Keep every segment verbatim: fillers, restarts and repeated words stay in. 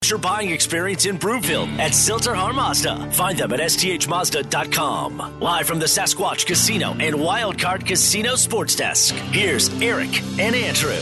Unleash your buying experience in Broomfield at Silterhar Mazda. Find them at S T H Mazda dot com. Live from the Sasquatch Casino and Wildcard Casino Sports Desk, here's Eric and Andrew.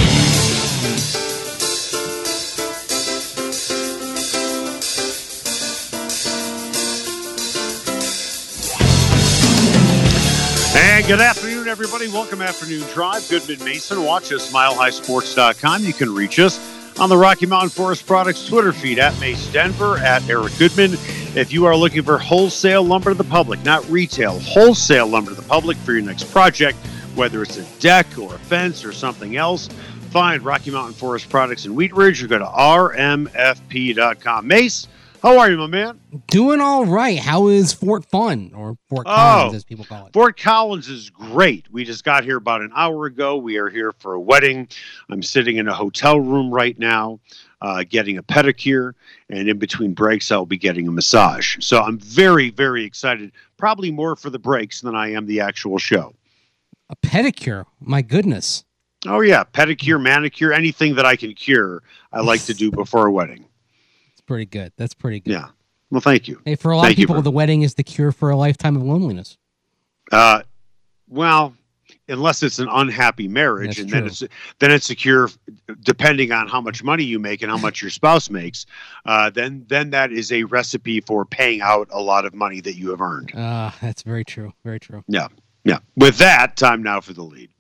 And good afternoon, everybody. Welcome Afternoon Drive. Goodman Mason. Watch us, mile high sports dot com. You can reach us on the Rocky Mountain Forest Products Twitter feed at Mace Denver, at Eric Goodman. If you are looking for wholesale lumber to the public, not retail, wholesale lumber to the public for your next project, whether it's a deck or a fence or something else, find Rocky Mountain Forest Products in Wheat Ridge or go to R M F P dot com. Mace, how are you, my man? Doing all right. How is Fort Fun, or Fort Collins, oh, as people call it? Fort Collins is great. We just got here about an hour ago. We are here for a wedding. I'm sitting in a hotel room right now, uh, getting a pedicure, and in between breaks, I'll be getting a massage. So I'm very, very excited, probably more for the breaks than I am the actual show. A pedicure? My goodness. Oh, yeah. Pedicure, manicure, anything that I can cure, I like to do before a wedding. Pretty good. That's pretty good. Yeah. Well, thank you. Hey, for a lot thank of people, you, the wedding is the cure for a lifetime of loneliness. Uh, well, unless it's an unhappy marriage, That's and true. then it's then it's secure, depending on how much money you make and how much your spouse makes. Uh, then then that is a recipe for paying out a lot of money that you have earned. Uh, that's very true. Very true. Yeah. Yeah. With that, time now for the lead.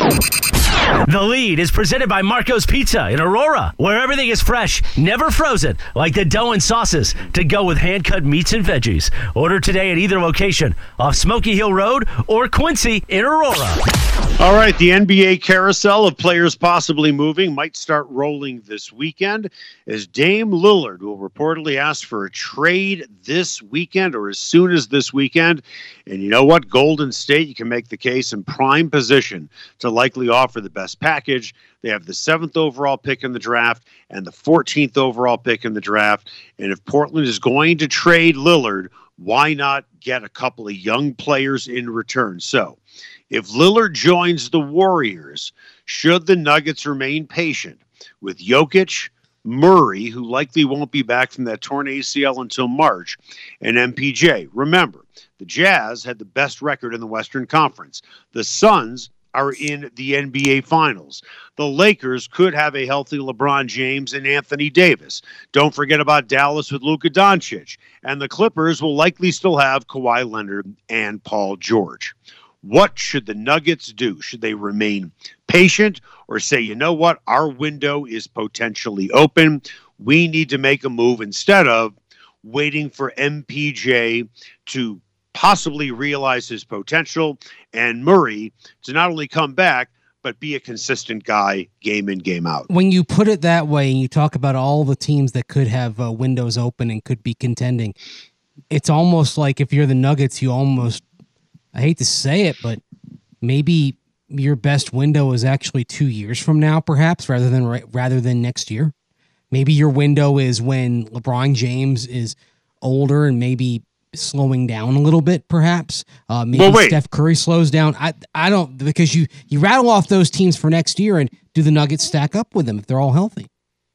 The Lead is presented by Marco's Pizza in Aurora, where everything is fresh, never frozen, like the dough and sauces, to go with hand-cut meats and veggies. Order today at either location, off Smoky Hill Road or Quincy in Aurora. All right, the N B A carousel of players possibly moving might start rolling this weekend, as Dame Lillard will reportedly ask for a trade this weekend or as soon as this weekend. And you know what? Golden State, you can make the case, in prime position to likely offer the best package. They have the seventh overall pick in the draft and the fourteenth overall pick in the draft. And if Portland is going to trade Lillard, why not get a couple of young players in return? So if Lillard joins the Warriors, should the Nuggets remain patient with Jokic, Murray, who likely won't be back from that torn A C L until March, and M P J? Remember, the Jazz had the best record in the Western Conference. The Suns are in the N B A Finals. The Lakers could have a healthy LeBron James and Anthony Davis. Don't forget about Dallas with Luka Doncic. And the Clippers will likely still have Kawhi Leonard and Paul George. What should the Nuggets do? Should they remain patient or say, you know what, our window is potentially open. We need to make a move instead of waiting for M P J to possibly realize his potential and Murray to not only come back, but be a consistent guy game in, game out. When you put it that way and you talk about all the teams that could have uh, windows open and could be contending, it's almost like if you're the Nuggets, you almost, I hate to say it, but maybe your best window is actually two years from now, perhaps, rather than rather than next year. Maybe your window is when LeBron James is older and maybe slowing down a little bit, perhaps. Uh, maybe well, Steph Curry slows down. I I don't, because you you rattle off those teams for next year, and do the Nuggets stack up with them if they're all healthy?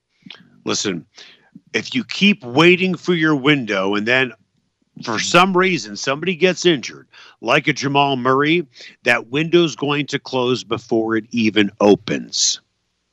Listen, if you keep waiting for your window and then for some reason somebody gets injured, like a Jamal Murray, that window's going to close before it even opens.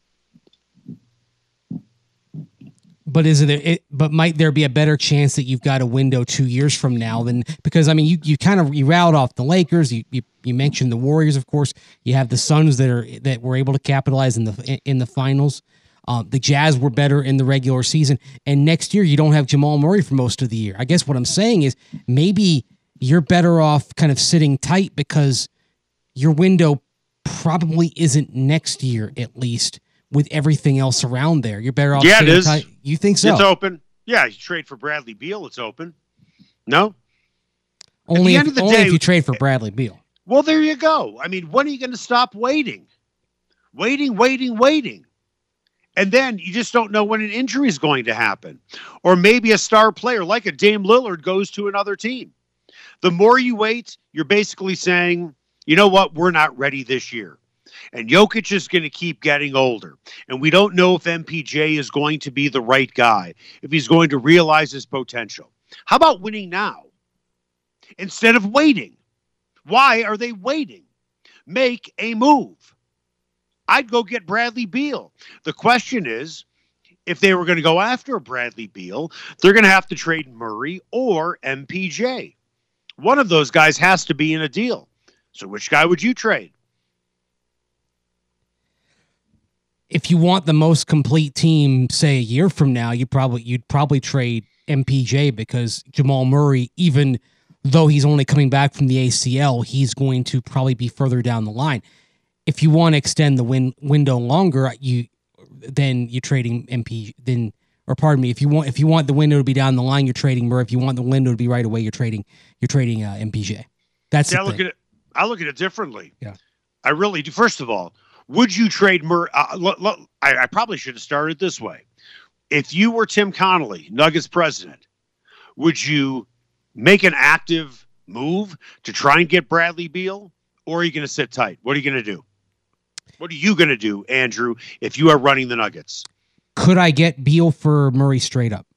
But is it, it? But might there be a better chance that you've got a window two years from now than, because I mean you, you kind of you rattled off the Lakers, you, you you mentioned the Warriors, of course. You have the Suns that are that were able to capitalize in the in the finals. Uh, the Jazz were better in the regular season, and next year you don't have Jamal Murray for most of the year. I guess what I'm saying is maybe you're better off kind of sitting tight because your window probably isn't next year, at least, with everything else around there. You're better off yeah, sitting it is. tight. You think so? It's open. Yeah, you trade for Bradley Beal, it's open. No? Only, At the if, end of the only day, if you trade for Bradley Beal. Well, there you go. I mean, when are you going to stop waiting? Waiting, waiting, waiting. And then you just don't know when an injury is going to happen. Or maybe a star player like a Dame Lillard goes to another team. The more you wait, you're basically saying, you know what, we're not ready this year. And Jokic is going to keep getting older. And we don't know if M P J is going to be the right guy, if he's going to realize his potential. How about winning now instead of waiting? Why are they waiting? Make a move. I'd go get Bradley Beal. The question is, if they were going to go after Bradley Beal, they're going to have to trade Murray or M P J. One of those guys has to be in a deal. So which guy would you trade? If you want the most complete team, say a year from now, you probably you'd probably trade M P J, because Jamal Murray, even though he's only coming back from the A C L, he's going to probably be further down the line. If you want to extend the win- window longer, you then you're trading M P. Then, or pardon me, if you want if you want the window to be down the line, you're trading Murray. If you want the window to be right away, you're trading you're trading uh, M P J. That's See, the I look thing. at it. I look at it differently. Yeah, I really do. First of all, would you trade Murray? Uh, look, look, I, I probably should have started this way. If you were Tim Connolly, Nuggets president, would you make an active move to try and get Bradley Beal, or are you going to sit tight? What are you going to do? What are you going to do, Andrew, if you are running the Nuggets? Could I get Beal for Murray straight up?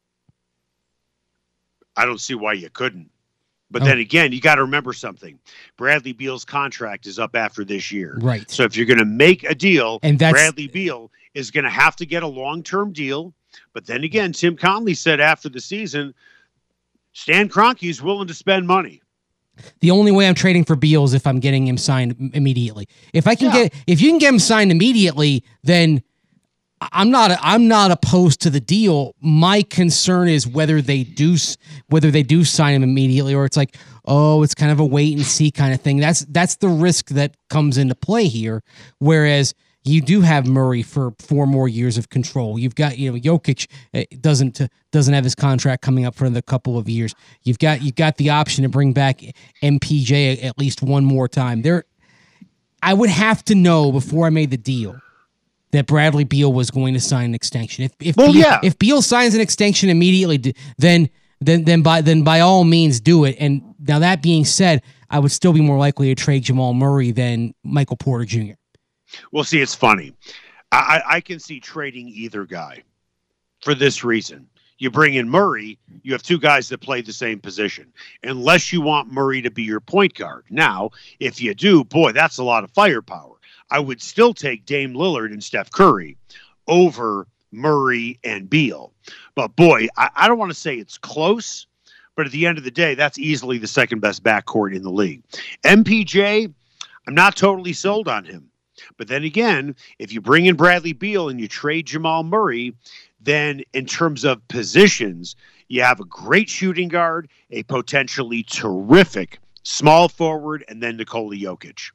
I don't see why you couldn't. But Oh. then again, you got to remember something. Bradley Beal's contract is up after this year. Right. So if you're going to make a deal, And that's- Bradley Beal is going to have to get a long-term deal. But then again, Tim Conley said after the season, Stan Kroenke's willing to spend money. The only way I'm trading for Beal is if I'm getting him signed im- immediately. If I can Yeah. get, if you can get him signed immediately, then I'm not, I'm not opposed to the deal. My concern is whether they do, s- whether they do sign him immediately, or it's like, oh, it's kind of a wait and see kind of thing. That's that's the risk that comes into play here. Whereas you do have Murray for four more years of control. You've got, you know, Jokic uh, doesn't doesn't have his contract coming up for another couple of years. You've got you've got the option to bring back M P J at least one more time. There, I would have to know before I made the deal that Bradley Beal was going to sign an extension. If if Well, Beal, yeah. if Beal signs an extension immediately, d- then then then by then by all means do it. And now that being said, I would still be more likely to trade Jamal Murray than Michael Porter Junior Well, see, it's funny. I, I, I can see trading either guy for this reason. You bring in Murray, you have two guys that play the same position, unless you want Murray to be your point guard. Now, if you do, boy, that's a lot of firepower. I would still take Dame Lillard and Steph Curry over Murray and Beal. But boy, I, I don't want to say it's close, but at the end of the day, that's easily the second best backcourt in the league. M P J, I'm not totally sold on him. But then again, if you bring in Bradley Beal and you trade Jamal Murray, then in terms of positions, you have a great shooting guard, a potentially terrific small forward, and then Nikola Jokic.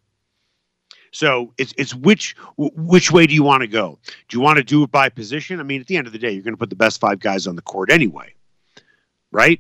So it's it's which which way do you want to go? Do you want to do it by position? I mean, at the end of the day, you're going to put the best five guys on the court anyway, right?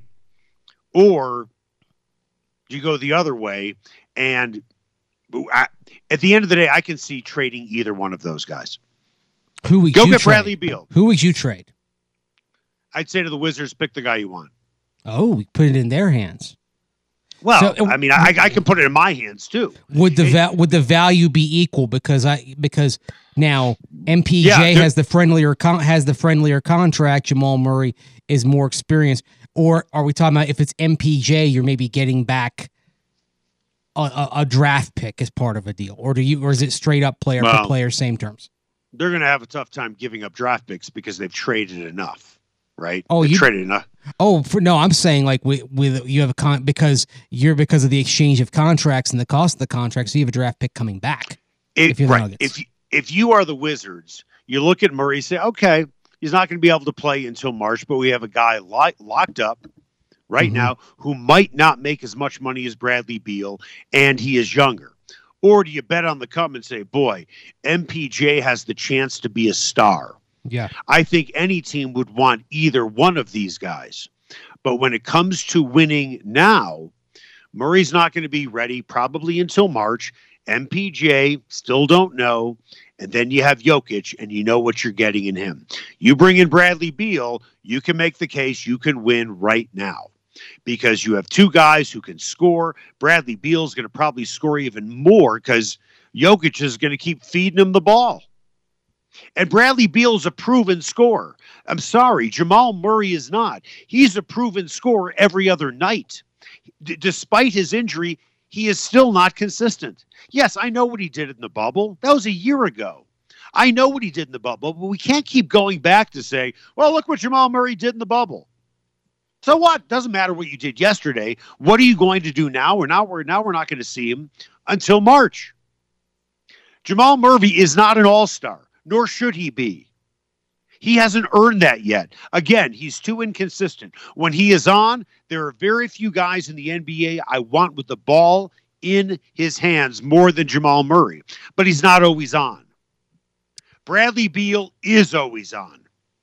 Or do you go the other way? And I, at the end of the day, I can see trading either one of those guys. Who would Go you get trade? Bradley Beal. Who would you trade? I'd say to the Wizards, pick the guy you want. Oh, we put it in their hands. Well, So, I mean, I, I can put it in my hands too. Would the It- va- would the value be equal? Because I because now M P J Yeah, there- has the friendlier con- has the friendlier contract. Jamal Murray is more experienced. Or are we talking about if it's M P J, you're maybe getting back a, a, a draft pick as part of a deal, or do you, or is it straight up player for Well, player, same terms? They're going to have a tough time giving up draft picks because they've traded enough, right? Oh, they've you- traded enough. Oh, for no, I'm saying like with, with you have a con because you're because of the exchange of contracts and the cost of the contract, so you have a draft pick coming back. It, if you're the right. Nuggets. If you- if you are the Wizards, you look at Murray, say, okay, he's not going to be able to play until March, but we have a guy lo- locked up right Mhm. now who might not make as much money as Bradley Beal, and he is younger. Or do you bet on the come and say, boy, M P J has the chance to be a star? Yeah. I think any team would want either one of these guys. But when it comes to winning now, Murray's not going to be ready probably until March. M P J, still don't know. And then you have Jokic, and you know what you're getting in him. You bring in Bradley Beal, you can make the case you can win right now because you have two guys who can score. Bradley Beal's going to probably score even more because Jokic is going to keep feeding him the ball. And Bradley Beal's a proven scorer. I'm sorry, Jamal Murray is not. He's a proven scorer every other night. D- despite his injury, he is still not consistent. Yes, I know what he did in the bubble. That was a year ago. I know what he did in the bubble, but we can't keep going back to say, well, look what Jamal Murray did in the bubble. So what? Doesn't matter what you did yesterday. What are you going to do now? Or now we're now we're not going to see him until March. Jamal Murray is not an all-star, nor should he be. He hasn't earned that yet. Again, he's too inconsistent. When he is on, there are very few guys in the N B A I want with the ball in his hands more than Jamal Murray. But he's not always on. Bradley Beal is always on.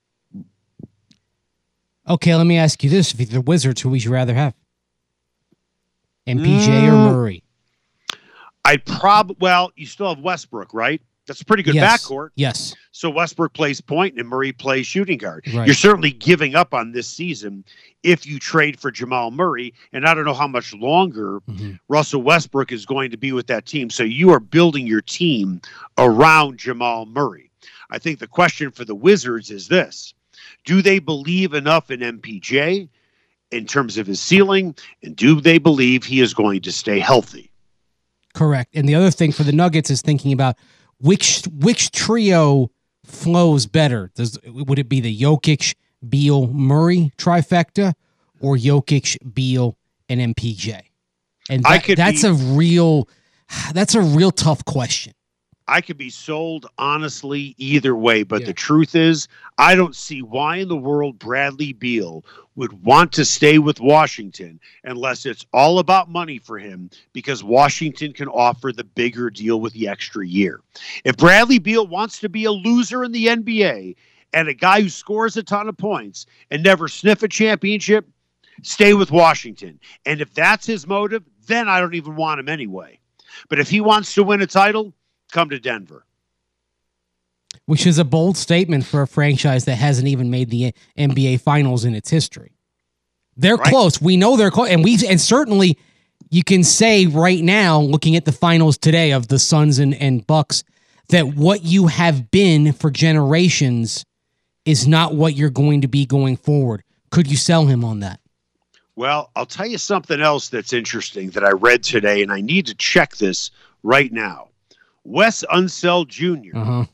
Okay, let me ask you this. If you're the Wizards, who would you rather have? M P J mm. or Murray? I'd probably, well, you still have Westbrook, right? That's a pretty good yes. backcourt. Yes. So Westbrook plays point and Murray plays shooting guard. Right. You're certainly giving up on this season if you trade for Jamal Murray. And I don't know how much longer mm-hmm. Russell Westbrook is going to be with that team. So you are building your team around Jamal Murray. I think the question for the Wizards is this. Do they believe enough in M P J in terms of his ceiling? And do they believe he is going to stay healthy? Correct. And the other thing for the Nuggets is thinking about which which trio flows better. Does would it be the Jokic, Beal, Murray trifecta, or Jokic, Beal, and M P J? And that, I could that's be, a real that's a real tough question. I could be sold honestly either way, but yeah. the truth is, I don't see why in the world Bradley Beal would want to stay with Washington unless it's all about money for him, because Washington can offer the bigger deal with the extra year. If Bradley Beal wants to be a loser in the N B A and a guy who scores a ton of points and never sniff a championship, stay with Washington. And if that's his motive, then I don't even want him anyway. But if he wants to win a title, come to Denver. Which is a bold statement for a franchise that hasn't even made the N B A Finals in its history. They're right. close. We know they're close. And we and certainly you can say right now, looking at the finals today of the Suns and, and Bucks, that what you have been for generations is not what you're going to be going forward. Could you sell him on that? Well, I'll tell you something else that's interesting that I read today, and I need to check this right now. Wes Unseld Junior Uh-huh.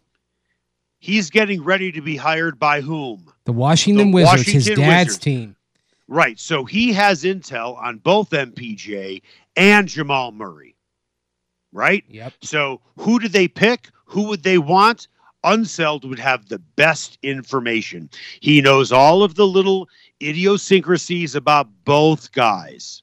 He's getting ready to be hired by whom? The Washington the Wizards, Washington his dad's Wizards. team. Right. So he has intel on both M P J and Jamal Murray. Right? Yep. So who did they pick? Who would they want? Unseld would have the best information. He knows all of the little idiosyncrasies about both guys.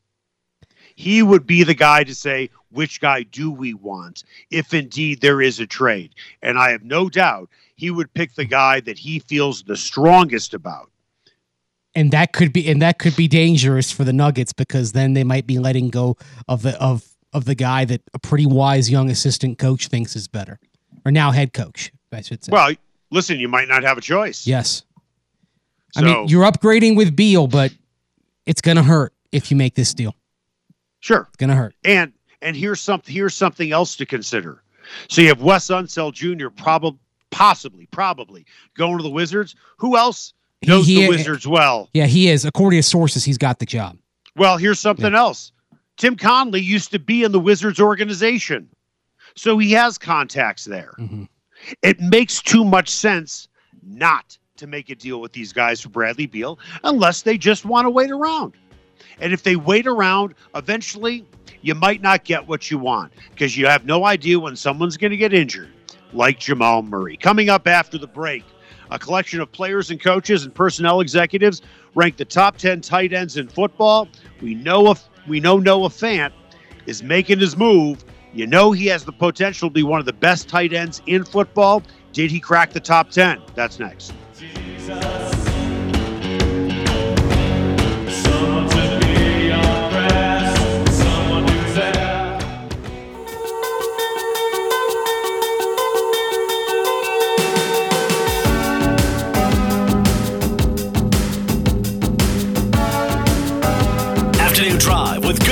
He would be the guy to say, which guy do we want if indeed there is a trade? And I have no doubt he would pick the guy that he feels the strongest about. And that could be and that could be dangerous for the Nuggets, because then they might be letting go of the of of the guy that a pretty wise young assistant coach thinks is better. Or now head coach, I should say. Well, listen, you might not have a choice. Yes. So, I mean, you're upgrading with Beal, but it's going to hurt if you make this deal. Sure. It's going to hurt. And and here's something here's something else to consider. So you have Wes Unseld Junior probably possibly probably going to the Wizards. Who else knows he, he, the Wizards well? Yeah, he is. According to sources, he's got the job. Well, here's something yeah. else. Tim Conley used to be in the Wizards organization, so he has contacts there. Mm-hmm. It makes too much sense not to make a deal with these guys for Bradley Beal unless they just want to wait around. And if they wait around, eventually you might not get what you want, because you have no idea when someone's going to get injured, like Jamal Murray. Coming up after the break, a collection of players and coaches and personnel executives rank the top ten tight ends in football. We know if we know Noah Fant is making his move. You know he has the potential to be one of the best tight ends in football. Did he crack the top ten? That's next. Jesus. Drive with good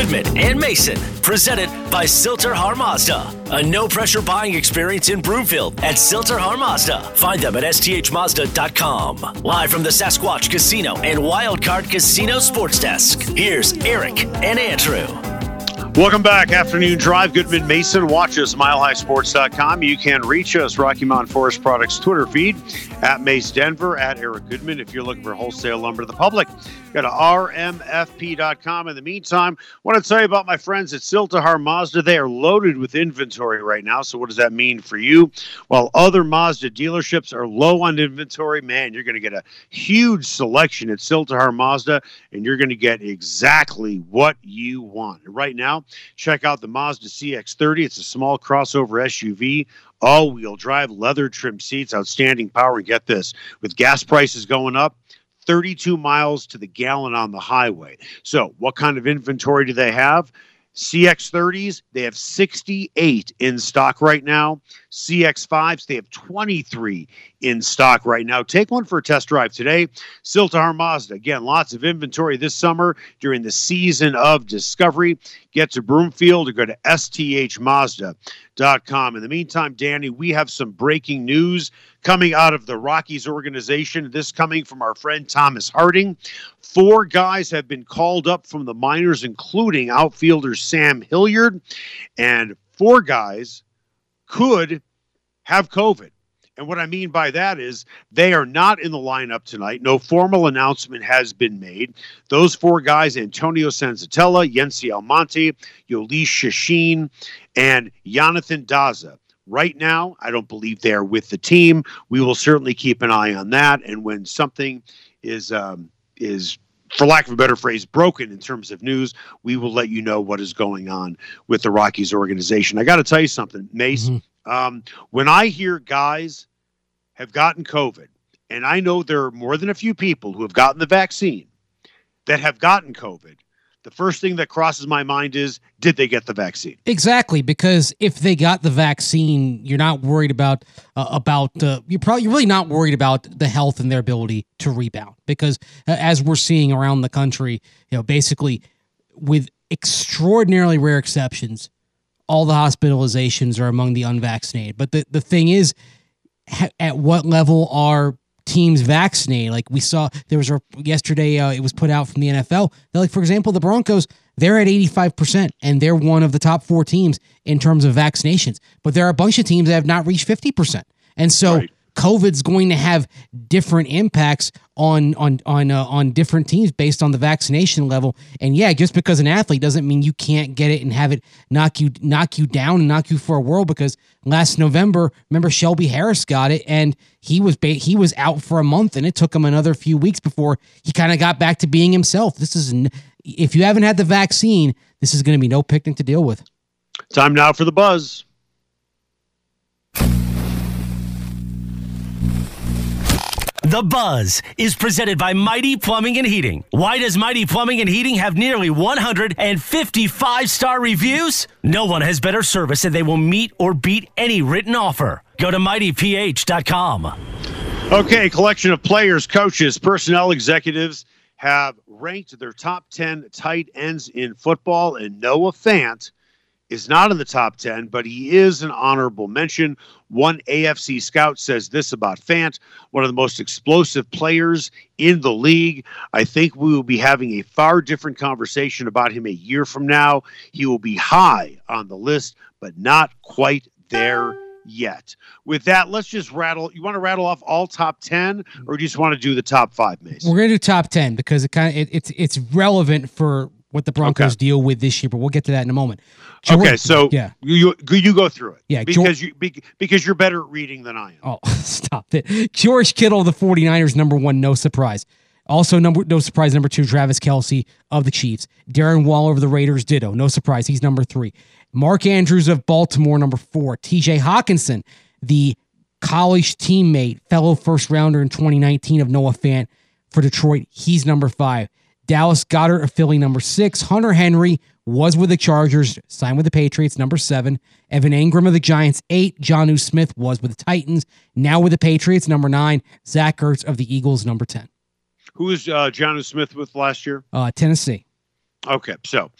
Goodman and Mason, presented by Silterhar Mazda. A no-pressure buying experience in Broomfield at Silterhar Mazda. Find them at S T H Mazda dot com. Live from the Sasquatch Casino and Wildcard Casino Sports Desk, here's Eric and Andrew. Welcome back. Afternoon Drive. Goodman Mason. Watch us, mile high sports dot com. You can reach us, Rocky Mountain Forest Products Twitter feed, at Mace Denver, at Eric Goodman. If you're looking for wholesale lumber to the public, go to R M F P dot com. In the meantime, I want to tell you about my friends at Silterhar Mazda. They are loaded with inventory right now. So what does that mean for you? While other Mazda dealerships are low on inventory, man, you're going to get a huge selection at Silterhar Mazda, and you're going to get exactly what you want. Right now, check out the Mazda C X thirty. It's a small crossover S U V, all-wheel drive, leather-trimmed seats, outstanding power. And get this, with gas prices going up, thirty-two miles to the gallon on the highway. So what kind of inventory do they have? C X thirties, they have sixty-eight in stock right now. C X fives, they have twenty-three in stock right now. Take one for a test drive today. Silterhar Mazda. Again, lots of inventory this summer during the season of discovery. Get to Broomfield or go to S T H Mazda dot com. In the meantime, Danny, we have some breaking news coming out of the Rockies organization. This coming from our friend Thomas Harding. Four guys have been called up from the minors, including outfielder Sam Hilliard, and four guys could have COVID. And what I mean by that is they are not in the lineup tonight. No formal announcement has been made. Those four guys, Antonio Senzatella, Yency Almonte, Yolesh Shashin, and Jonathan Daza. Right now, I don't believe they are with the team. We will certainly keep an eye on that. And when something is, um, is for lack of a better phrase, broken in terms of news, we will let you know what is going on with the Rockies organization. I got to tell you something, Mace. Mm-hmm. Um, when I hear guys have gotten COVID, and I know there are more than a few people who have gotten the vaccine that have gotten COVID, the first thing that crosses my mind is, did they get the vaccine? Exactly, because if they got the vaccine, you're not worried about uh, about uh, you're probably you're really not worried about the health and their ability to rebound. Because uh, as we're seeing around the country, you know, basically with extraordinarily rare exceptions, all the hospitalizations are among the unvaccinated. But the, the thing is, ha- at what level are teams vaccinated? Like we saw, there was a, yesterday, uh, it was put out from the N F L. They're like, for example, the Broncos, they're at eighty-five percent, and they're one of the top four teams in terms of vaccinations. But there are a bunch of teams that have not reached fifty percent. And so right. COVID's going to have different impacts on on on uh, on different teams based on the vaccination level. And yeah, just because an athlete doesn't mean you can't get it and have it knock you knock you down and knock you for a whirl. Because last November, remember Shelby Harris got it, and he was ba- he was out for a month, and it took him another few weeks before he kind of got back to being himself. This is n- if you haven't had the vaccine, this is going to be no picnic to deal with. Time now for the buzz. The Buzz is presented by Mighty Plumbing and Heating. Why does Mighty Plumbing and Heating have nearly one hundred fifty-five star reviews? No one has better service, and they will meet or beat any written offer. Go to mighty p h dot com. Okay, collection of players, coaches, personnel executives have ranked their top ten tight ends in football, and Noah Fant is not in the top ten, but he is an honorable mention. One A F C scout says this about Fant, one of the most explosive players in the league. I think we will be having a far different conversation about him a year from now. He will be high on the list, but not quite there yet. With that, let's just rattle. You want to rattle off all top ten, or do you just want to do the top five, Mason? We're going to do top ten because it kind of it, it's it's relevant for what the Broncos okay. deal with this year, but we'll get to that in a moment. George, okay, so yeah. you you go through it. Yeah, because George, you because you're better at reading than I am. Oh, stop it. George Kittle of the 49ers, number one, no surprise. Also, number no surprise, number two, Travis Kelce of the Chiefs. Darren Waller of the Raiders, ditto. No surprise, he's number three. Mark Andrews of Baltimore, number four. T J Hawkinson, the college teammate, fellow first rounder in twenty nineteen of Noah Fant for Detroit, he's number five. Dallas Goedert of Philly, number six. Hunter Henry was with the Chargers, signed with the Patriots, number seven. Evan Engram of the Giants, eight. Jonnu Smith was with the Titans, now with the Patriots, number nine. Zach Ertz of the Eagles, number ten. Who was uh, Jonnu Smith with last year? Uh, Tennessee. Okay, so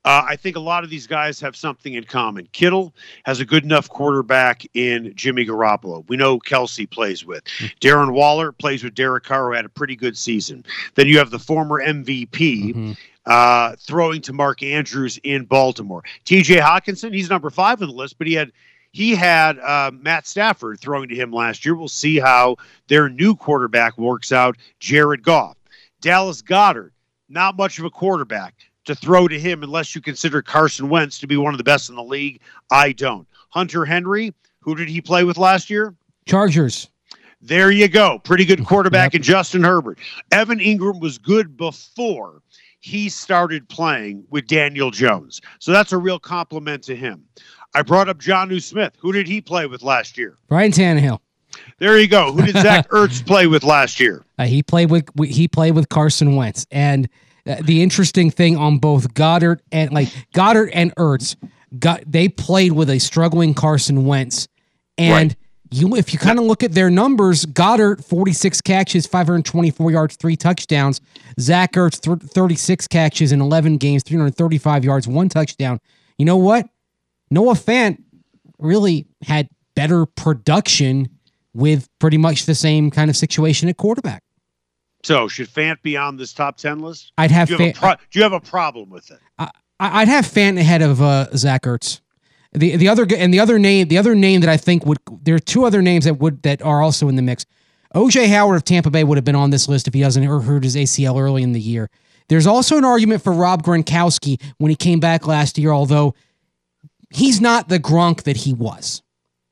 Uh, I think a lot of these guys have something in common. Kittle has a good enough quarterback in Jimmy Garoppolo. We know Kelsey plays with. Darren Waller plays with Derek Carr, who had a pretty good season. Then you have the former M V P mm-hmm. uh, throwing to Mark Andrews in Baltimore. T J Hawkinson, he's number five on the list, but he had he had uh, Matt Stafford throwing to him last year. We'll see how their new quarterback works out, Jared Goff. Dallas Goedert, not much of a quarterback to throw to him unless you consider Carson Wentz to be one of the best in the league. I don't. Hunter Henry, who did he play with last year? Chargers. There you go. Pretty good quarterback in Justin Herbert. Evan Ingram was good before he started playing with Daniel Jones. So that's a real compliment to him. I brought up Jonnu Smith. Who did he play with last year? Ryan Tannehill. There you go. Who did Zach Ertz play with last year? Uh, he played with he played with Carson Wentz. And uh, the interesting thing on both Goddard and like Goddard and Ertz, got they played with a struggling Carson Wentz. And right. you if you kind of look at their numbers, Goddard forty-six catches, five hundred twenty-four yards, three touchdowns. Zach Ertz th- thirty-six catches in eleven games, three hundred thirty-five yards, one touchdown. You know what? Noah Fant really had better production with pretty much the same kind of situation at quarterback. So should Fant be on this top ten list? I'd have. Do you have, Fant, a, pro- do you have a problem with it? I, I'd have Fant ahead of uh, Zach Ertz. The the other and the other name the other name that I think would there are two other names that would that are also in the mix. O J Howard of Tampa Bay would have been on this list if he hasn't hurt his A C L early in the year. There's also an argument for Rob Gronkowski when he came back last year, although he's not the Gronk that he was.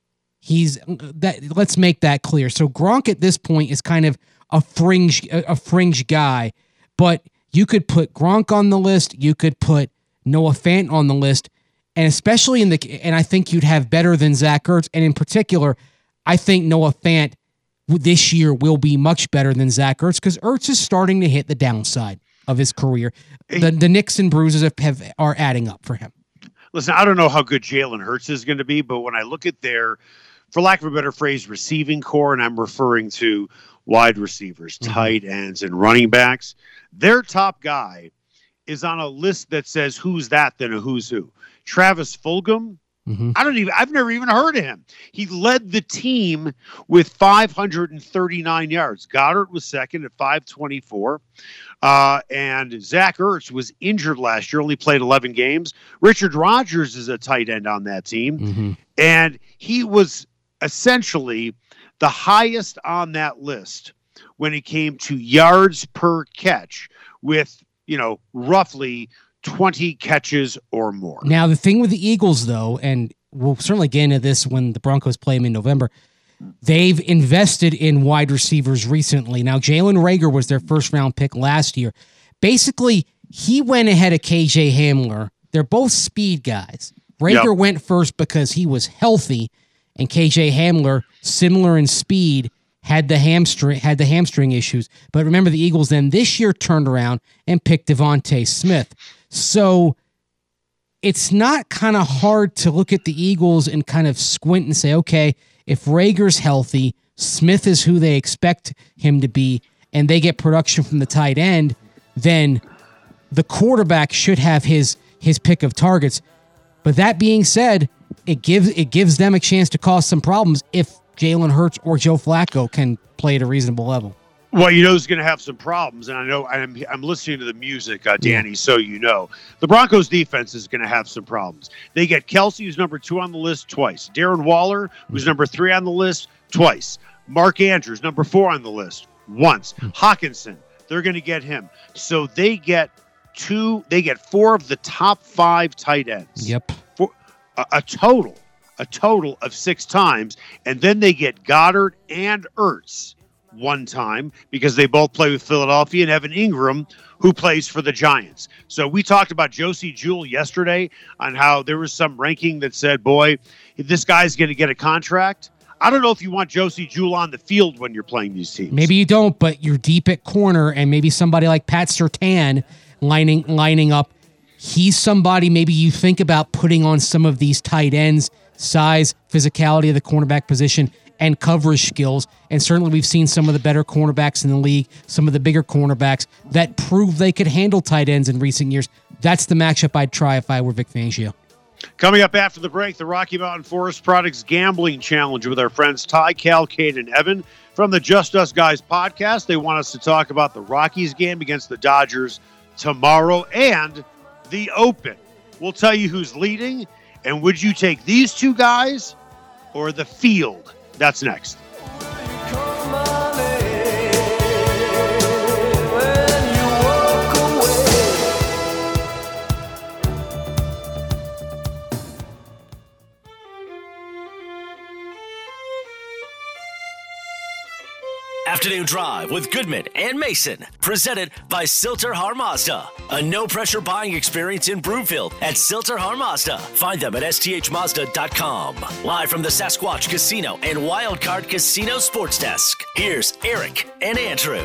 He's that. Let's make that clear. So Gronk at this point is kind of a fringe, a fringe guy. But you could put Gronk on the list. You could put Noah Fant on the list, and especially in the. And I think you'd have better than Zach Ertz. And in particular, I think Noah Fant this year will be much better than Zach Ertz because Ertz is starting to hit the downside of his career. The the nicks and bruises have, have are adding up for him. Listen, I don't know how good Jalen Hurts is going to be, but when I look at their, for lack of a better phrase, receiving core, and I'm referring to wide receivers, mm-hmm. tight ends, and running backs, their top guy is on a list that says who's that than a who's who. Travis Fulgham, mm-hmm. I don't even, I've never even heard of him. He led the team with five hundred thirty-nine yards. Goddard was second at five twenty-four. Uh, and Zach Ertz was injured last year, only played eleven games. Richard Rodgers is a tight end on that team. Mm-hmm. And he was essentially the highest on that list when it came to yards per catch with, you know, roughly twenty catches or more. Now, the thing with the Eagles, though, and we'll certainly get into this when the Broncos play them in November, they've invested in wide receivers recently. Now, Jalen Reagor was their first-round pick last year. Basically, he went ahead of K J Hamler. They're both speed guys. Reagor yep. went first because he was healthy, and K J Hamler, similar in speed, had the hamstring had the hamstring issues. But remember, the Eagles then this year turned around and picked Devontae Smith. So it's not kind of hard to look at the Eagles and kind of squint and say, okay, if Reagor's healthy, Smith is who they expect him to be, and they get production from the tight end, then the quarterback should have his his pick of targets. But that being said, it gives it gives them a chance to cause some problems if Jalen Hurts or Joe Flacco can play at a reasonable level. Well, you know who's going to have some problems, and I know I'm I'm listening to the music, uh, Danny, yeah. so you know. The Broncos' defense is going to have some problems. They get Kelsey, who's number two on the list, twice. Darren Waller, who's number three on the list, twice. Mark Andrews, number four on the list, once. Hawkinson, they're going to get him. So they get two, they get four of the top five tight ends. Yep. For a, a total, a total of six times, and then they get Goddard and Ertz one time because they both play with Philadelphia, and Evan Ingram, who plays for the Giants. So we talked about Josie Jewell yesterday on how there was some ranking that said, boy, if this guy's going to get a contract. I don't know if you want Josie Jewell on the field when you're playing these teams. Maybe you don't, but you're deep at corner, and maybe somebody like Pat Surtain lining lining up. He's somebody maybe you think about putting on some of these tight ends, size, physicality of the cornerback position, and coverage skills. And certainly we've seen some of the better cornerbacks in the league, some of the bigger cornerbacks that prove they could handle tight ends in recent years. that's the matchup I'd try if I were Vic Fangio. Coming up after the break, the Rocky Mountain Forest Products Gambling Challenge with our friends Ty, Cal, Kate, and Evan from the Just Us Guys podcast. They want us to talk about the Rockies game against the Dodgers tomorrow and the Open. We'll tell you who's leading, and would you take these two guys or the field? That's next. Afternoon Drive with Goodman and Mason, presented by Silter Har Mazda. A no-pressure buying experience in Broomfield at Silter Har Mazda. Find them at S T H Mazda dot com. Live from the Sasquatch Casino and Wildcard Casino Sports Desk, here's Eric and Andrew.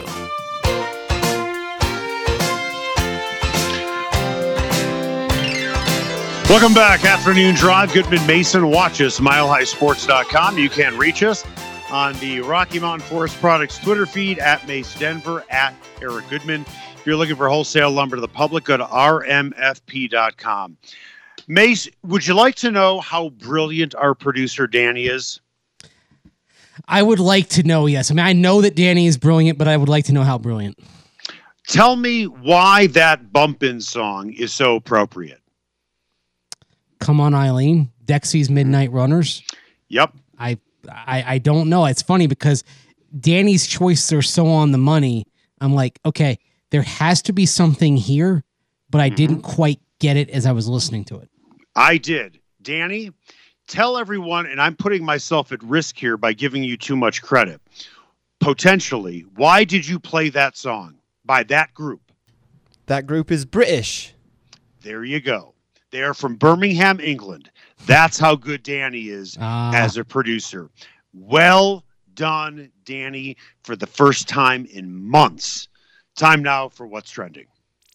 Welcome back. Afternoon Drive, Goodman, Mason. Watch us, mile high sports dot com. You can reach us on the Rocky Mountain Forest Products Twitter feed, at Mace Denver, at Eric Goodman. If you're looking for wholesale lumber to the public, go to R M F P dot com. Mace, would you like to know how brilliant our producer Danny is? I would like to know, yes. I mean, I know that Danny is brilliant, but I would like to know how brilliant. Tell me why that bumpin' song is so appropriate. Come on, Eileen. Dexy's Midnight Runners. Yep. I I, I don't know. It's funny because Danny's choices are so on the money. I'm like, okay, there has to be something here, but I mm-hmm. didn't quite get it as I was listening to it. I did. Danny, tell everyone, and I'm putting myself at risk here by giving you too much credit, potentially, why did you play that song by that group? That group is British. There you go. They are from Birmingham, England. That's how good Danny is uh. as a producer. Well done, Danny, for the first time in months. Time now for What's Trending.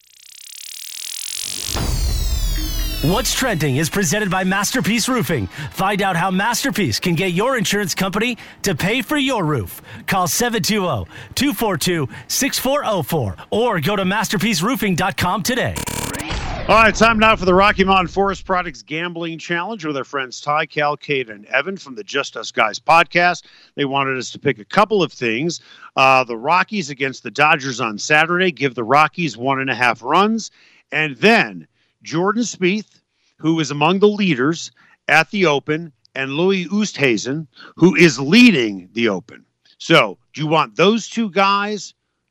What's Trending is presented by Masterpiece Roofing. Find out how Masterpiece can get your insurance company to pay for your roof. Call seven two zero, two four two, six four zero four or go to masterpiece roofing dot com today. All right, time now for the Rocky Mountain Forest Products Gambling Challenge with our friends Ty, Cal, Kate, and Evan from the Just Us Guys podcast. They wanted us to pick a couple of things. Uh, the Rockies against the Dodgers on Saturday. Give the Rockies one and a half runs. And then Jordan Spieth, who is among the leaders at the Open, and Louis Oosthuizen, who is leading the Open. So do you want those two guys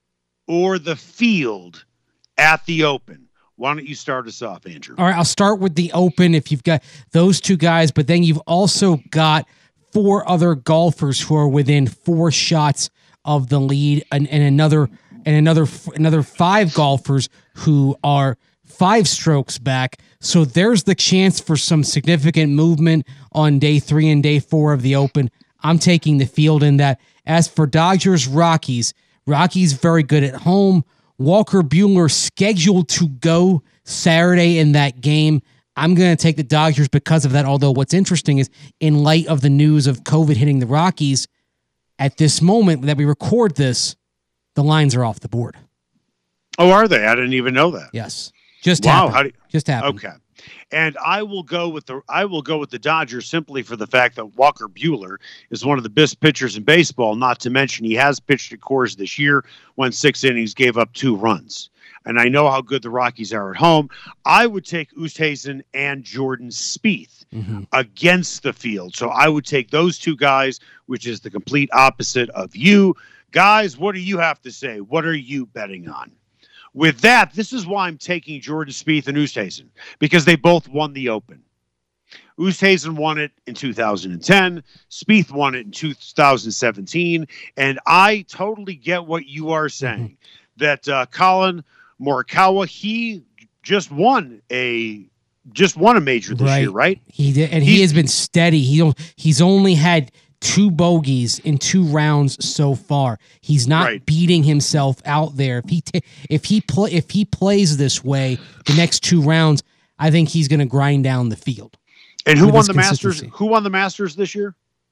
or the field at the Open? Why don't you start us off, Andrew? All right, I'll start with the Open if you've got those two guys, but then you've also got four other golfers who are within four shots of the lead, and, and another and another another five golfers who are five strokes back. So there's the chance for some significant movement on day three and day four of the Open. I'm taking the field in that. As for Dodgers, Rockies, Rockies very good at home. Walker Buehler scheduled to go Saturday in that game. I'm going to take the Dodgers because of that, although what's interesting is in light of the news of COVID hitting the Rockies, at this moment that we record this, the lines are off the board. Oh, are they? I didn't even know that. Yes. Just wow, happened. How do you, Just happened. Okay. And I will go with the I will go with the Dodgers simply for the fact that Walker Buehler is one of the best pitchers in baseball, not to mention he has pitched at Coors this year, went six innings, gave up two runs. And I know how good the Rockies are at home. I would take Oosthuizen and Jordan Spieth mm-hmm. against the field. So I would take those two guys, which is the complete opposite of you. Guys, what do you have to say? What are you betting on? With that, this is why I'm taking Jordan Spieth and Oosthuizen, because they both won the Open. Oosthuizen won it in two thousand ten. Spieth won it in two thousand seventeen. And I totally get what you are saying, that uh, Colin Morikawa, he just won a just won a major this right. year, right? He did, and he's, he has been steady. He he's only had two bogeys in two rounds so far. He's not right. beating himself out there. If he t- if he play if he plays this way the next two rounds, I think he's going to grind down the field. And who won the Masters? Who won the Masters this year?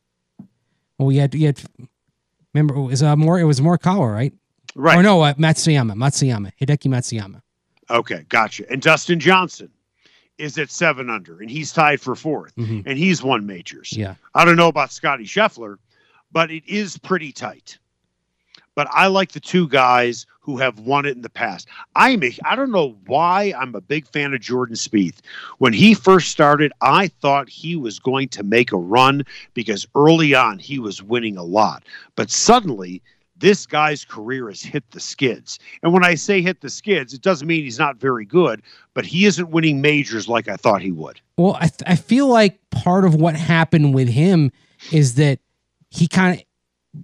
Well, we had, we had remember it was uh, more it was Morikawa, right? Right. Or no, uh, Matsuyama, Matsuyama, Hideki Matsuyama. Okay, gotcha. And Dustin Johnson is at seven under, and he's tied for fourth, Mhm. and he's won majors. Yeah. I don't know about Scotty Scheffler, but it is pretty tight. But I like the two guys who have won it in the past. I'm a, I don't know why I'm a big fan of Jordan Spieth. When he first started, I thought he was going to make a run because early on he was winning a lot. But suddenly, this guy's career has hit the skids. And when I say hit the skids, it doesn't mean he's not very good, but he isn't winning majors like I thought he would. Well, I, th- I feel like part of what happened with him is that he kind of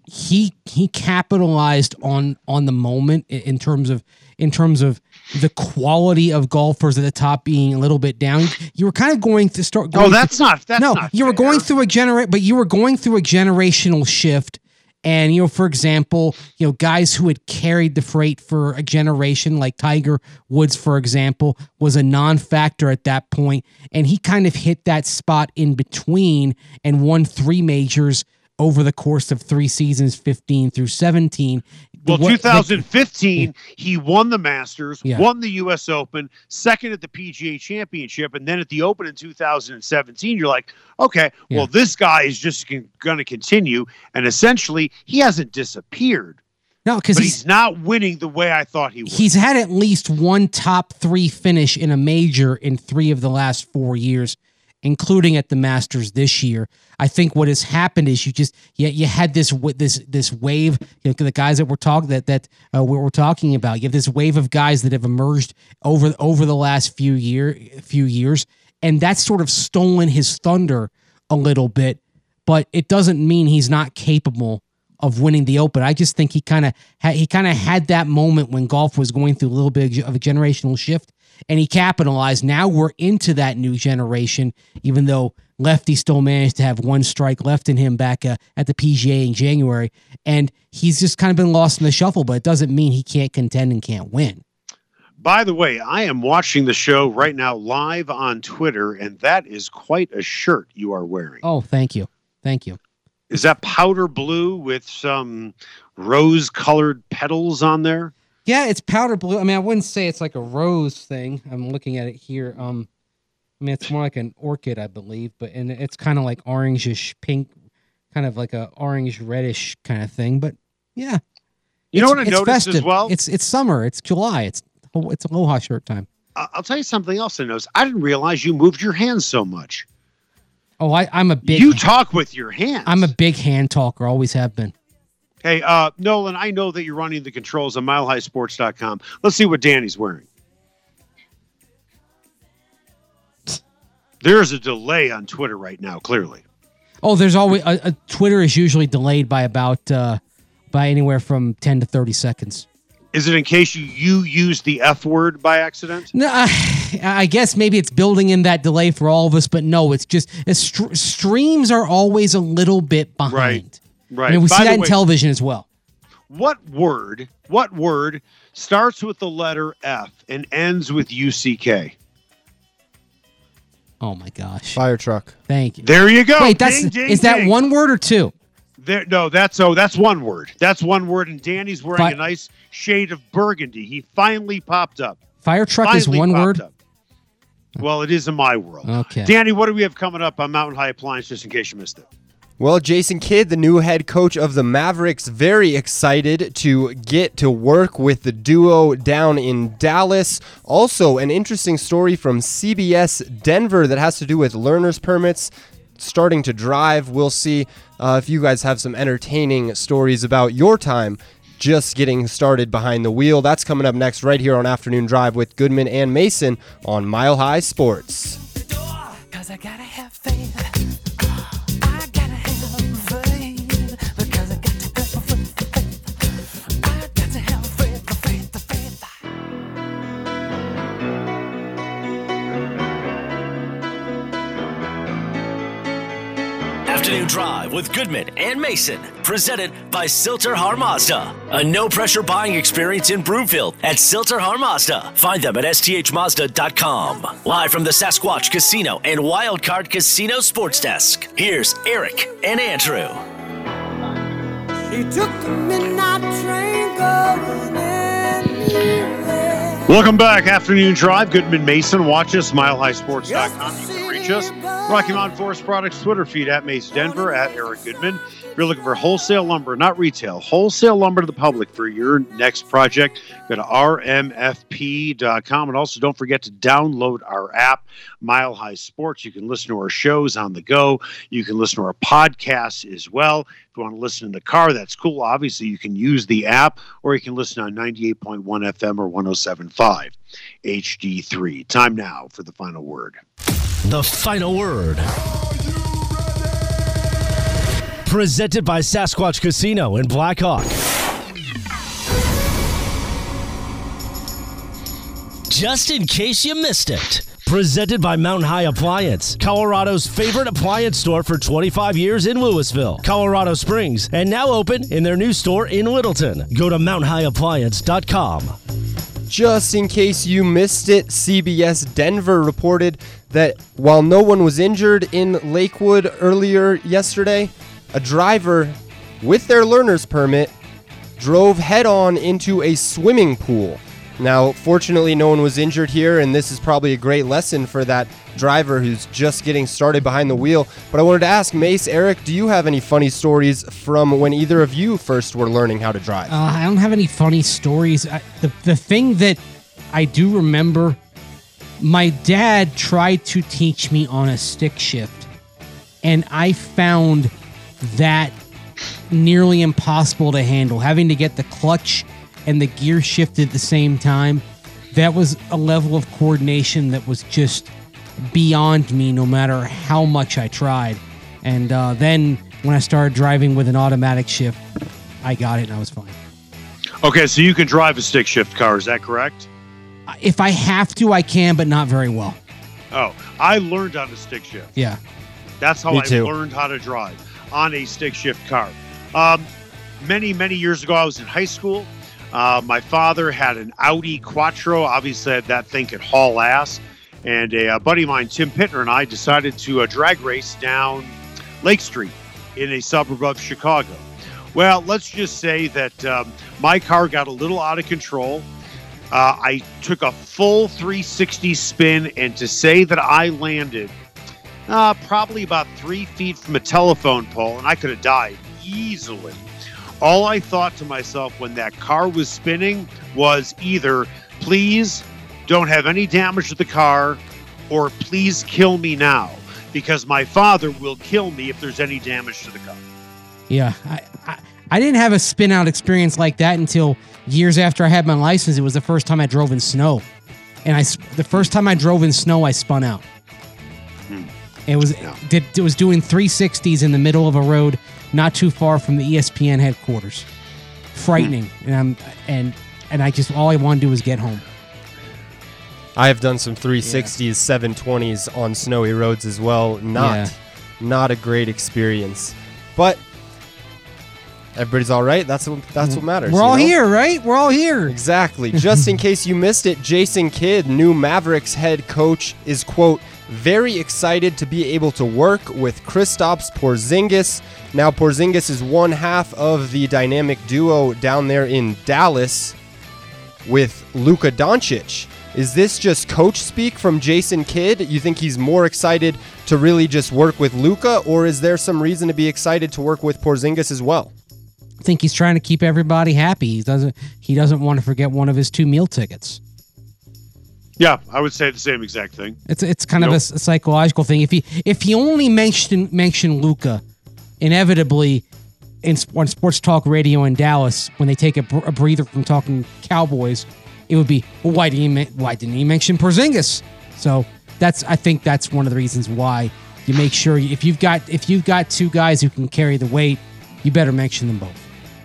he he capitalized on on the moment in, in terms of in terms of the quality of golfers at the top being a little bit down. You were kind of going to start. Going oh, that's through, not. That's no. not you were fair. going through a genera- but you were going through a generational shift. And, you know, for example, you know, guys who had carried the freight for a generation, like Tiger Woods, for example, was a non-factor at that point. And he kind of hit that spot in between and won three majors over the course of three seasons, fifteen through seventeen. Well, What- twenty fifteen, he won the Masters, Yeah. won the U S Open, second at the P G A Championship, and then at the Open in two thousand seventeen, you're like, okay, Yeah. well, this guy is just going to continue, and essentially, he hasn't disappeared, No, because but he's, he's not winning the way I thought he would. he's had at least one top three finish in a major in three of the last four years, including at the Masters this year. I think what has happened is you just you, you had this w- this this wave. You know, the guys that we're talking that that uh, we we're talking about. You have this wave of guys that have emerged over over the last few year few years, and that's sort of stolen his thunder a little bit. But it doesn't mean he's not capable of winning the Open. I just think he kind of ha- he kind of had that moment when golf was going through a little bit of a generational shift, and he capitalized. Now we're into that new generation, even though Lefty still managed to have one strike left in him back uh, at the P G A in January, and he's just kind of been lost in the shuffle, but it doesn't mean he can't contend and can't win. By the way, I am watching the show right now live on Twitter, and that is quite a shirt you are wearing. Oh, thank you. Thank you. Is that powder blue with some rose-colored petals on there? Yeah, it's powder blue. I mean, I wouldn't say it's like a rose thing. I'm looking at it here. Um, I mean, it's more like an orchid, I believe, but and it's kind of like orangish pink, kind of like a orange reddish kind of thing. But yeah, You know It's- what I it's noticed festive. as well? It's it's summer. It's July. It's it's Aloha shirt time. I- I'll tell you something else I noticed. I didn't realize you moved your hands so much. Oh, I, I'm a big. You talk with your hands. I'm a big hand talker. Always have been. Hey, uh, Nolan, I know that you're running the controls on mile high sports dot com. Let's see what Danny's wearing. There's a delay on Twitter right now, clearly. Oh, there's always a, a Twitter is usually delayed by about uh, by anywhere from ten to thirty seconds. Is it in case you, you use the F word by accident? No, I, I guess maybe it's building in that delay for all of us, but no, it's just it's str- streams are always a little bit behind. Right, right. I mean, we By see the that in way- television as well. What word, what word starts with the letter F and ends with U C K? Oh my gosh! Fire truck. Thank you. There you go. Wait, that's Ding, ding, is that ding. one word or two? There, no, that's oh, that's one word. That's one word, and Danny's wearing Fi- a nice shade of burgundy. He finally popped up. Fire truck Finally is one popped word. up. Well, it is in my world. Okay. Danny, what do we have coming up on Mountain High Appliance, just in case you missed it? Well, Jason Kidd, the new head coach of the Mavericks, very excited to get to work with the duo down in Dallas. Also, an interesting story from C B S Denver that has to do with learner's permits starting to drive. We'll see uh, if you guys have some entertaining stories about your time just getting started behind the wheel. That's coming up next right here on Afternoon Drive with Goodman and Mason on Mile High Sports. Cause I gotta have faith. I gotta have faith. Because I got to go with the faith. I got to have faith, the faith, the faith. Afternoon Drive with Goodman and Mason, presented by Silter Har Mazda. A no-pressure buying experience in Broomfield at Silter Har Mazda. Find them at S T H Mazda dot com. Live from the Sasquatch Casino and Wildcard Casino Sports Desk, here's Eric and Andrew. She took the midnight train going anywhere. Welcome back. Afternoon Drive. Goodman Mason. Watch us, mile high sports dot com. You can reach us. Rocky Mountain Forest Products Twitter feed at Mace Denver, at Eric Goodman. If you're looking for wholesale lumber, not retail, wholesale lumber to the public for your next project, go to R M F P dot com. And also don't forget to download our app, Mile High Sports. You can listen to our shows on the go. You can listen to our podcasts as well. If you want to listen in the car, that's cool. Obviously, you can use the app, or you can listen on ninety-eight point one F M or one oh seven point five H D three. Time now for the final word. The final word. Presented by Sasquatch Casino in Blackhawk. Just in case you missed it. Presented by Mountain High Appliance, Colorado's favorite appliance store for twenty-five years in Louisville, Colorado Springs, and now open in their new store in Littleton. Go to mountain high appliance dot com. Just in case you missed it, C B S Denver reported that while no one was injured in Lakewood earlier yesterday, a driver with their learner's permit drove head-on into a swimming pool. Now, fortunately, no one was injured here, and this is probably a great lesson for that driver who's just getting started behind the wheel. But I wanted to ask Mace, Eric, do you have any funny stories from when either of you first were learning how to drive? Uh, I don't have any funny stories. I, the the thing that I do remember, my dad tried to teach me on a stick shift, and I found that nearly impossible to handle. Having to get the clutch and the gear shifted at the same time, that was a level of coordination that was just beyond me no matter how much I tried. And uh, then when I started driving with an automatic shift, I got it and I was fine. Okay, so you can drive a stick shift car, is that correct? If I have to, I can, but not very well. Oh, I learned on a stick shift. Yeah. That's how Me I too. learned how to drive, on a stick shift car. Um, many, many years ago, I was in high school. Uh, my father had an Audi Quattro. Obviously, that thing could haul ass. And a, a buddy of mine, Tim Pittner, and I decided to uh, drag race down Lake Street in a suburb of Chicago. Well, let's just say that um, my car got a little out of control. Uh, I took a full three sixty spin, and to say that I landed uh, probably about three feet from a telephone pole, and I could have died easily. All I thought to myself when that car was spinning was either, please don't have any damage to the car, or please kill me now, because my father will kill me if there's any damage to the car. Yeah. I, I, I didn't have a spin out experience like that until years after I had my license. It was the first time I drove in snow. And I, the first time I drove in snow, I spun out. Hmm. It was Yeah. did, it was doing three sixties in the middle of a road not too far from the E S P N headquarters. Frightening. And I'm and and I just all I want to do is get home. I have done some three sixties, seven twenties on snowy roads as well. Not, Yeah. not a great experience. But everybody's all right. That's what, that's what matters. We're you all know? here, right? We're all here. Exactly. Just in case you missed it, Jason Kidd, new Mavericks head coach, is, quote, very excited to be able to work with Kristaps Porzingis. Now, Porzingis is one half of the dynamic duo down there in Dallas with Luka Doncic. Is this just coach speak from Jason Kidd? You think he's more excited to really just work with Luka, or is there some reason to be excited to work with Porzingis as well? I think he's trying to keep everybody happy. He doesn't he doesn't want to forget one of his two meal tickets. Yeah, I would say the same exact thing. It's it's kind of a, Nope. s- psychological thing. If he if he only mentioned mentioned Luka, inevitably in sp- on sports talk radio in Dallas, when they take a, br- a breather from talking Cowboys, it would be, well, why didn't he men- why didn't he mention Porzingis? So that's I think that's one of the reasons why you make sure if you've got if you've got two guys who can carry the weight, you better mention them both.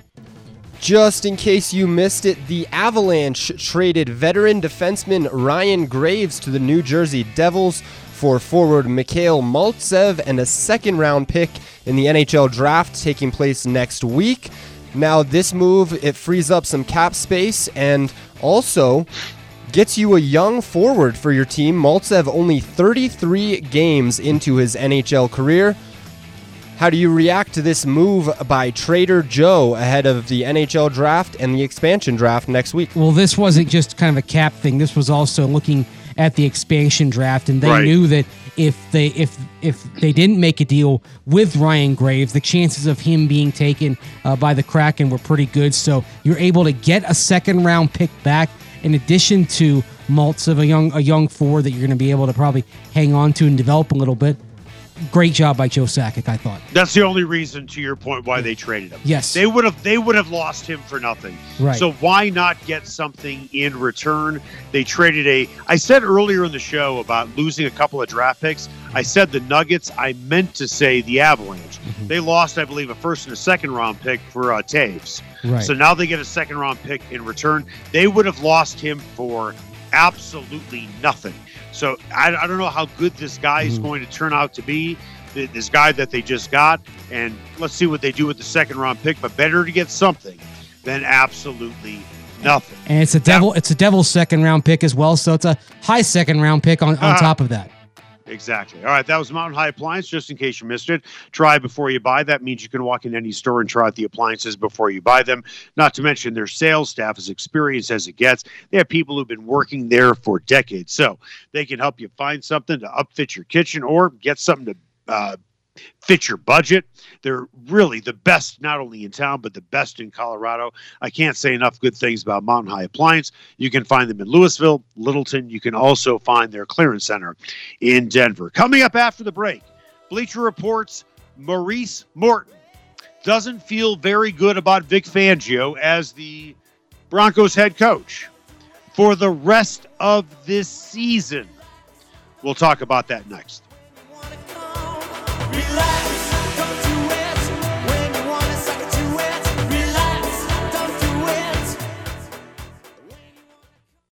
Just in case you missed it, the Avalanche traded veteran defenseman Ryan Graves to the New Jersey Devils for forward Mikhail Maltsev and a second-round pick in the N H L draft taking place next week. Now, this move, it frees up some cap space and also gets you a young forward for your team. Maltsev only thirty-three games into his N H L career. How do you react to this move by Trader Joe ahead of the N H L draft and the expansion draft next week? Well, this wasn't just kind of a cap thing. This was also looking at the expansion draft, and they Right. knew that if they if if they didn't make a deal with Ryan Graves, the chances of him being taken uh, by the Kraken were pretty good. So you're able to get a second round pick back in addition to Maltz of a young a young forward that you're going to be able to probably hang on to and develop a little bit. Great job by Joe Sakic, I thought. That's the only reason, to your point, why they traded him. Yes. They would have they would have lost him for nothing. Right. So why not get something in return? They traded a I said earlier in the show about losing a couple of draft picks. I said the Nuggets. I meant to say the Avalanche. Mm-hmm. They lost, I believe, a first and a second round pick for uh, Taves. Right. So now they get a second round pick in return. They would have lost him for absolutely nothing. So I, I don't know how good this guy is Mhm. going to turn out to be, th- this guy that they just got. And let's see what they do with the second round pick. But better to get something than absolutely nothing. And it's a devil it's a devil's second round pick as well, so it's a high second round pick on, on Uh-huh. top of that. Exactly. All right, that was Mountain High Appliance, just in case you missed it. Try before you buy. That means you can walk in any store and try out the appliances before you buy them. Not to mention their sales staff is experienced as it gets. They have people who've been working there for decades. So they can help you find something to upfit your kitchen or get something to uh, fit your budget. They're really the best, not only in town, but the best in Colorado. I can't say enough good things about Mountain High Appliance. You can find them in Louisville, Littleton. You can also find their clearance center in Denver. Coming up after the break, Bleacher Report's Maurice Morton doesn't feel very good about Vic Fangio as the Broncos head coach for the rest of this season. We'll talk about that next. Relax.